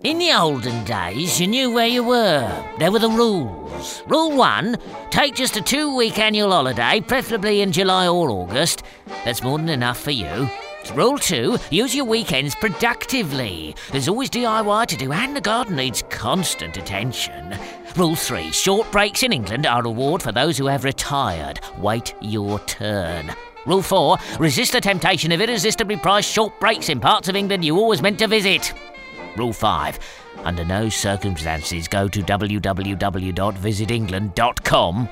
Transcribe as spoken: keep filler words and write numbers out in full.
In the olden days, you knew where you were. There were the rules. Rule one, take just a two-week annual holiday, preferably in July or August. That's more than enough for you. Rule two, use your weekends productively. There's always D I Y to do and the garden needs constant attention. Rule three, short breaks in England are a reward for those who have retired. Wait your turn. Rule four, resist the temptation of irresistibly priced short breaks in parts of England you always meant to visit. Rule five, under no circumstances go to w w w dot visit england dot com